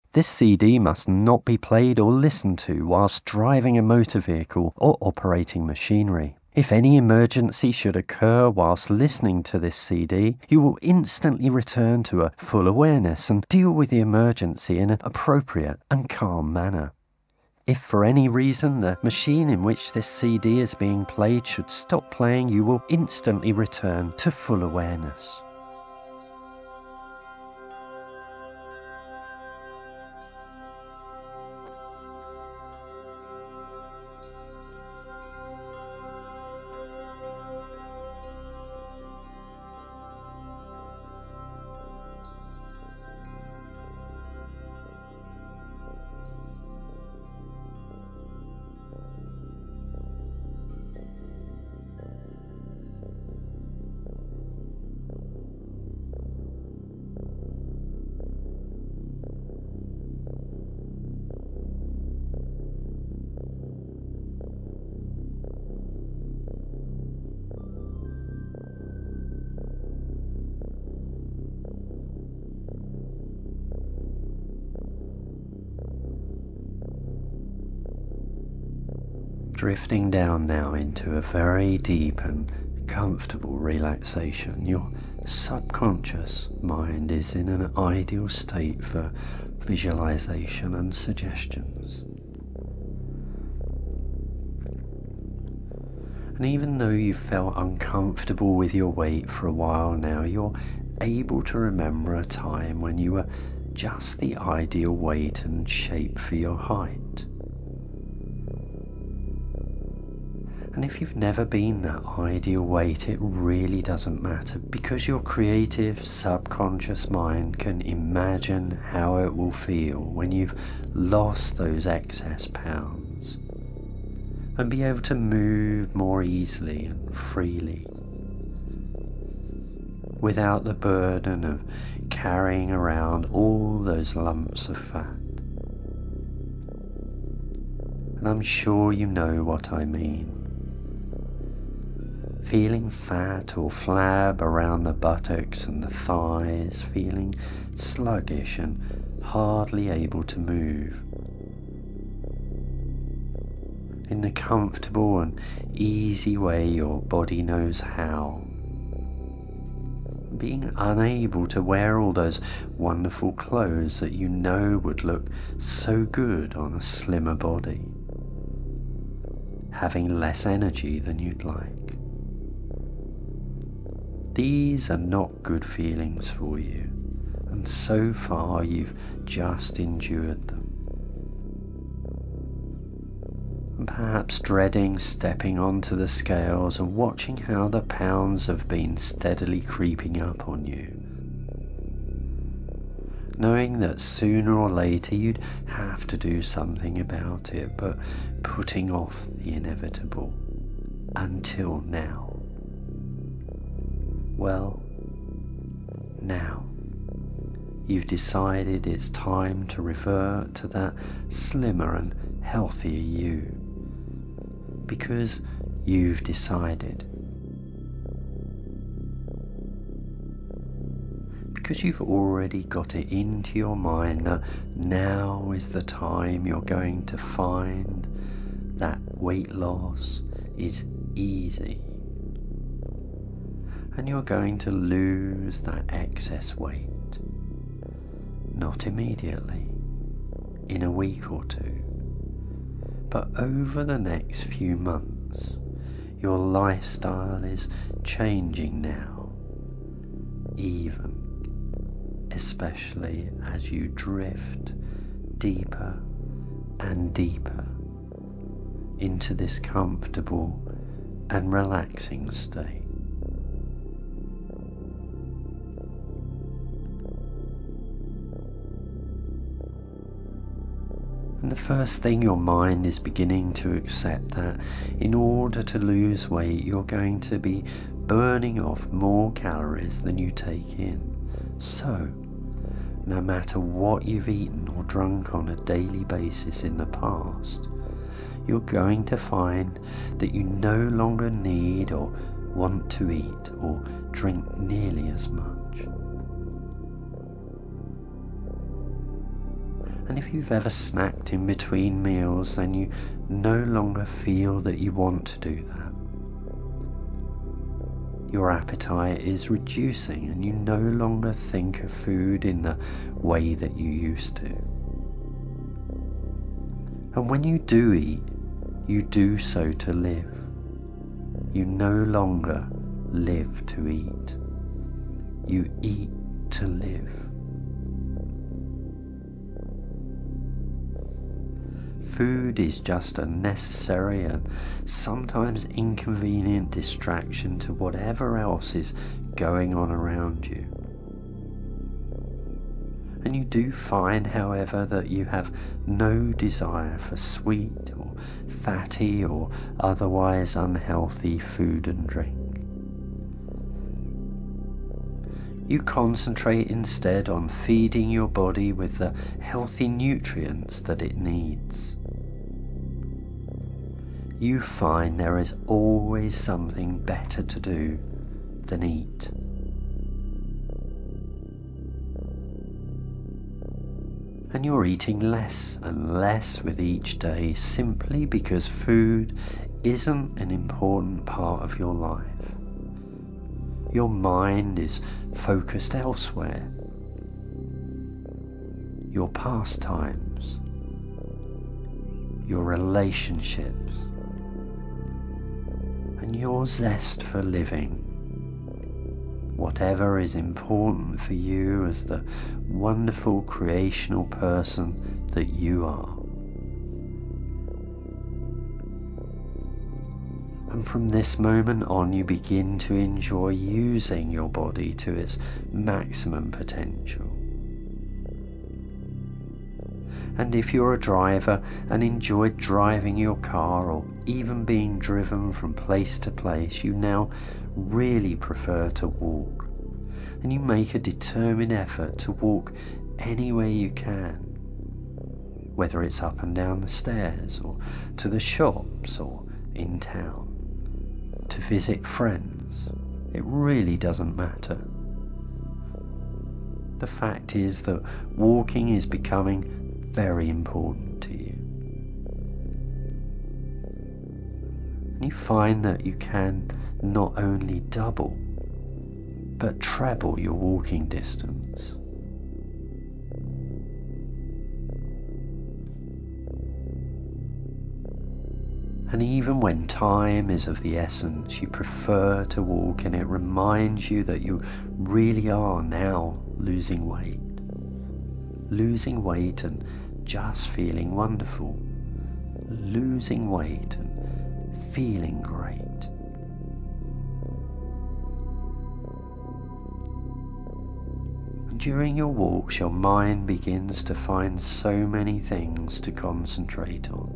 This CD must not be played or listened to whilst driving a motor vehicle or operating machinery. If any emergency should occur whilst listening to this CD, you will instantly return to a full awareness and deal with the emergency in an appropriate and calm manner. If for any reason the machine in which this CD is being played should stop playing, you will instantly return to full awareness. Drifting down now into a very deep and comfortable relaxation. Your subconscious mind is in an ideal state for visualization and suggestions. And even though you felt uncomfortable with your weight for a while now, you're able to remember a time when you were just the ideal weight and shape for your height. And if you've never been that ideal weight, it really doesn't matter, because your creative subconscious mind can imagine how it will feel when you've lost those excess pounds and be able to move more easily and freely without the burden of carrying around all those lumps of fat. And I'm sure you know what I mean. Feeling fat or flab around the buttocks and the thighs, feeling sluggish and hardly able to move. In the comfortable and easy way your body knows how. Being unable to wear all those wonderful clothes that you know would look so good on a slimmer body. Having less energy than you'd like. These are not good feelings for you, and so far you've just endured them. And perhaps dreading stepping onto the scales and watching how the pounds have been steadily creeping up on you. Knowing that sooner or later you'd have to do something about it, but putting off the inevitable until now. Well, now you've decided it's time to revert to that slimmer and healthier you, because you've decided. Because you've already got it into your mind that now is the time you're going to find that weight loss is easy. And you're going to lose that excess weight. Not immediately, in a week or two, but over the next few months. Your lifestyle is changing now, especially as you drift deeper and deeper into this comfortable and relaxing state. And the first thing, your mind is beginning to accept that in order to lose weight, you're going to be burning off more calories than you take in. So, no matter what you've eaten or drunk on a daily basis in the past, you're going to find that you no longer need or want to eat or drink nearly as much. And if you've ever snacked in between meals, then you no longer feel that you want to do that. Your appetite is reducing and you no longer think of food in the way that you used to. And when you do eat, you do so to live. You no longer live to eat. You eat to live. Food is just a necessary and sometimes inconvenient distraction to whatever else is going on around you. And you do find, however, that you have no desire for sweet or fatty or otherwise unhealthy food and drink. You concentrate instead on feeding your body with the healthy nutrients that it needs. You find there is always something better to do than eat. And you're eating less and less with each day simply because food isn't an important part of your life. Your mind is focused elsewhere. Your pastimes, your relationships, and your zest for living. Whatever is important for you as the wonderful creational person that you are. And from this moment on, you begin to enjoy using your body to its maximum potential. And if you're a driver and enjoy driving your car or even being driven from place to place, you now really prefer to walk. And you make a determined effort to walk anywhere you can, whether it's up and down the stairs or to the shops or in town, to visit friends. It really doesn't matter. The fact is that walking is becoming very important to you. And you find that you can not only double, but treble your walking distance. And even when time is of the essence, you prefer to walk, and it reminds you that you really are now losing weight. Losing weight and just feeling wonderful. Losing weight and feeling great. And during your walks, your mind begins to find so many things to concentrate on.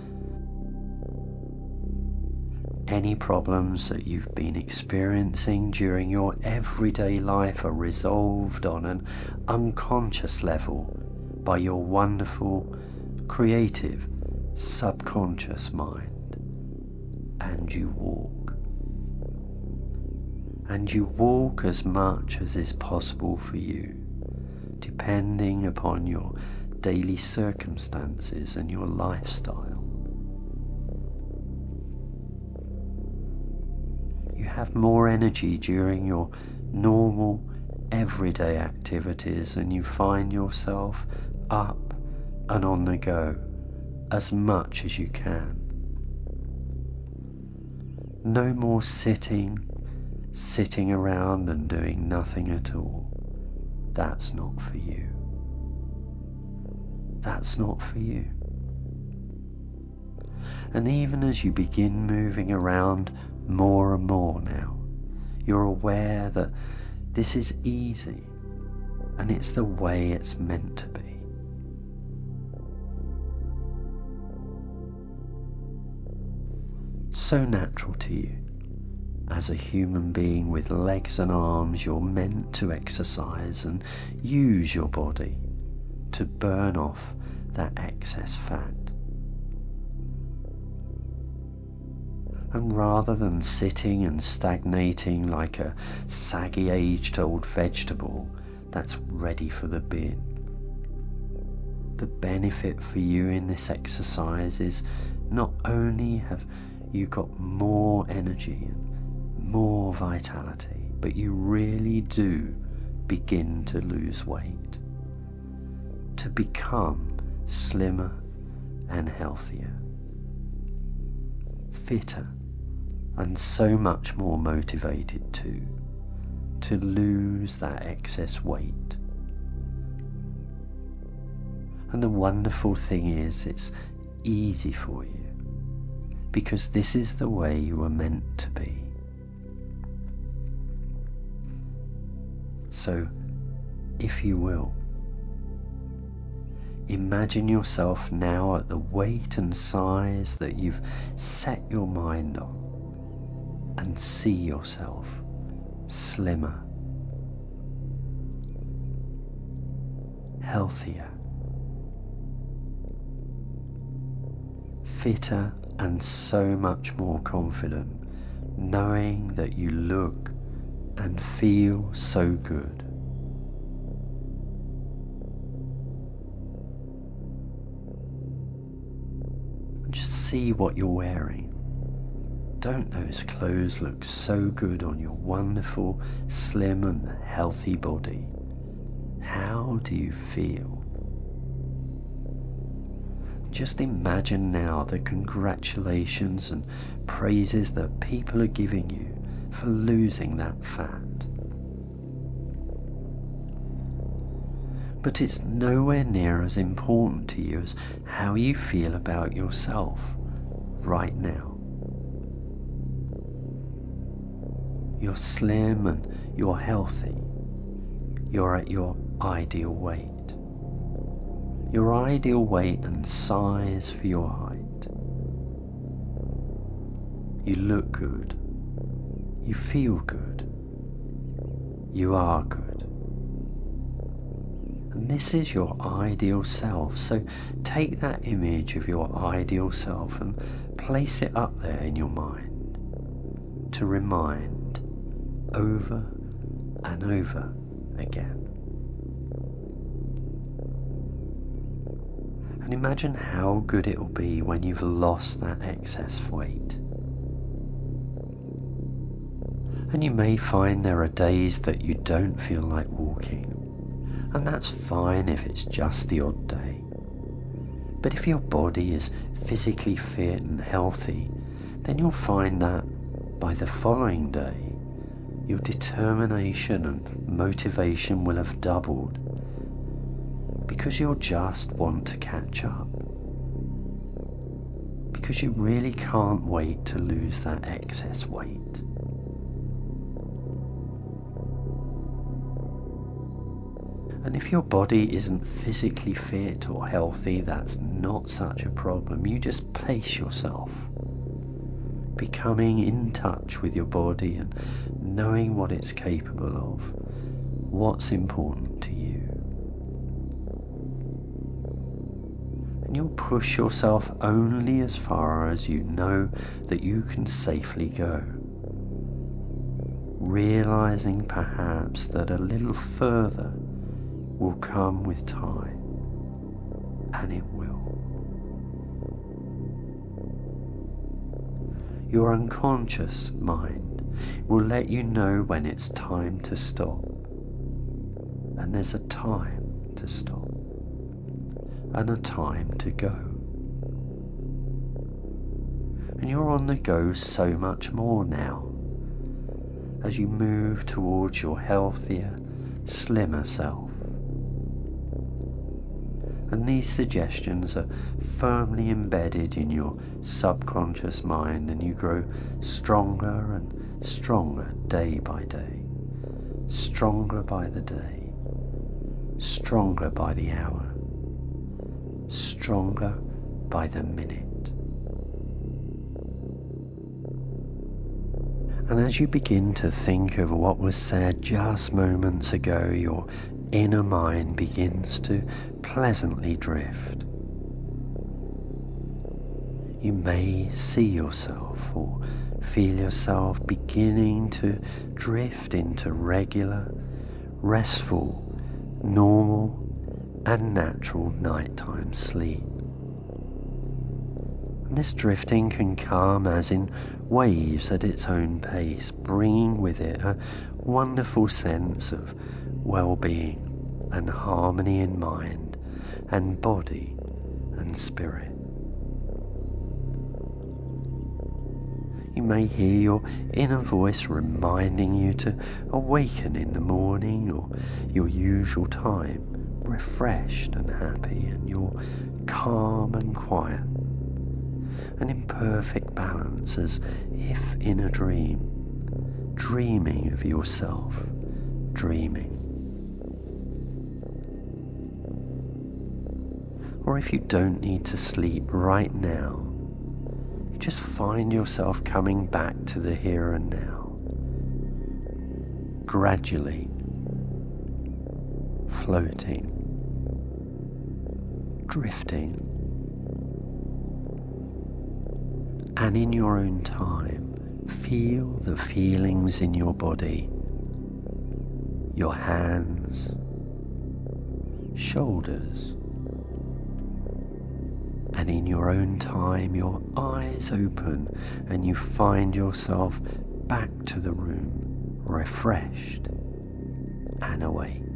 Any problems that you've been experiencing during your everyday life are resolved on an unconscious level by your wonderful, creative, subconscious mind. And you walk. And you walk as much as is possible for you, depending upon your daily circumstances and your lifestyle. You have more energy during your normal, everyday activities, and you find yourself up and on the go as much as you can. No more sitting around and doing nothing at all. That's not for you. That's not for you. And even as you begin moving around more and more now, you're aware that this is easy and it's the way it's meant to be. So natural to you. As a human being with legs and arms, you're meant to exercise and use your body to burn off that excess fat. And rather than sitting and stagnating like a saggy aged old vegetable that's ready for the bin, The benefit for you in this exercise is not only have you got more energy and more vitality, but you really do begin to lose weight, to become slimmer and healthier, fitter, and so much more motivated to lose that excess weight. And the wonderful thing is, it's easy for you, because this is the way you were meant to be. So, if you will, imagine yourself now at the weight and size that you've set your mind on, and see yourself slimmer, healthier, fitter, and so much more confident, knowing that you look and feel so good. Just see what you're wearing. Don't those clothes look so good on your wonderful, slim and healthy body? How do you feel? Just imagine now the congratulations and praises that people are giving you for losing that fat. But it's nowhere near as important to you as how you feel about yourself right now. You're slim and you're healthy. You're at your ideal weight. Your ideal weight and size for your height. You look good. You feel good. You are good. And this is your ideal self. So take that image of your ideal self and place it up there in your mind to remind over and over again. And imagine how good it will be when you've lost that excess weight. And you may find there are days that you don't feel like walking, and that's fine if it's just the odd day. But if your body is physically fit and healthy, then you'll find that by the following day, your determination and motivation will have doubled, because you'll just want to catch up. Because you really can't wait to lose that excess weight. And if your body isn't physically fit or healthy, that's not such a problem. You just pace yourself, becoming in touch with your body and knowing what it's capable of, what's important to you. And you'll push yourself only as far as you know that you can safely go, realizing perhaps that a little further will come with time, and it will. Your unconscious mind will let you know when it's time to stop, and there's a time to stop and a time to go. And you're on the go so much more now as you move towards your healthier, slimmer self. And these suggestions are firmly embedded in your subconscious mind, and you grow stronger and stronger day by day, stronger by the day, stronger by the hour, stronger by the minute. And as you begin to think of what was said just moments ago, your inner mind begins to pleasantly drift. You may see yourself or feel yourself beginning to drift into regular, restful, normal, and natural nighttime sleep. And this drifting can come as in waves at its own pace, bringing with it a wonderful sense of well-being and harmony in mind and body and spirit. You may hear your inner voice reminding you to awaken in the morning or your usual time, refreshed and happy, and you're calm and quiet, and in perfect balance as if in a dream, dreaming of yourself, dreaming. Or if you don't need to sleep right now, you just find yourself coming back to the here and now, gradually floating, drifting, and in your own time, feel the feelings in your body, your hands, shoulders, and in your own time your eyes open and you find yourself back to the room, refreshed and awake.